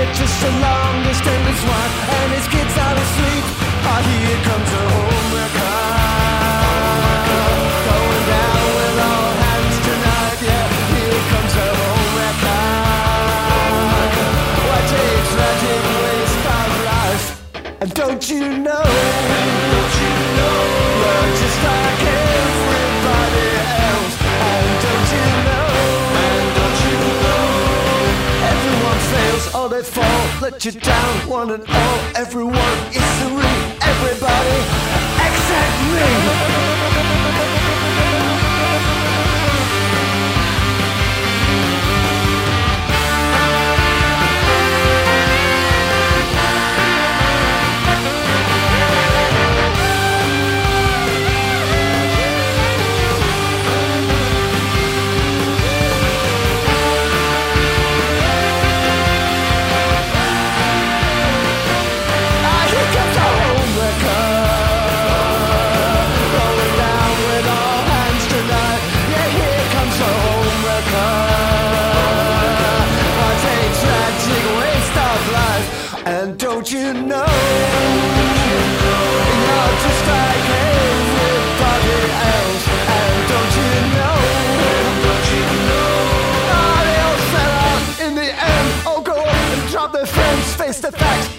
just a long distance one, and his kids are asleep. Ah, here comes a homewrecker, going down with all hands tonight. Yeah, here comes a homewrecker. What a tragic waste of life. And don't you know, you're just like everybody else. And don't you know, everyone fails or they fall, let you down, one and all. Everyone is serene, everybody except me. And don't you know, you're just like everybody else. And don't you know, oh, they all sell out in the end. Oh, go up and drop their friends face to face.